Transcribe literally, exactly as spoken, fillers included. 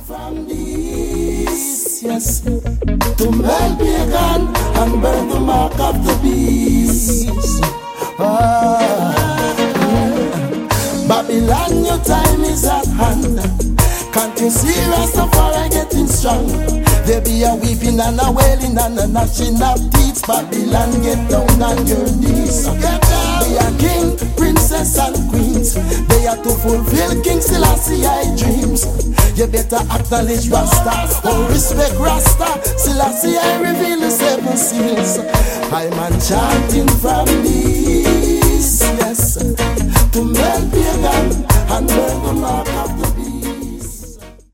from this, yes, to melt pagan and burn the mark of the beast. Ah, Babylon, your time is at hand. Can't you see Rastafari getting strong? There be a weeping and a wailing and a gnashing of teeth. Babylon, get down on your knees. Get down. Be a king, princess and queens. They are to fulfill King Selassie dreams. You better acknowledge Rasta or respect Rasta. Selassie reveal the seven seals. I'm enchanting from this, yes, to me.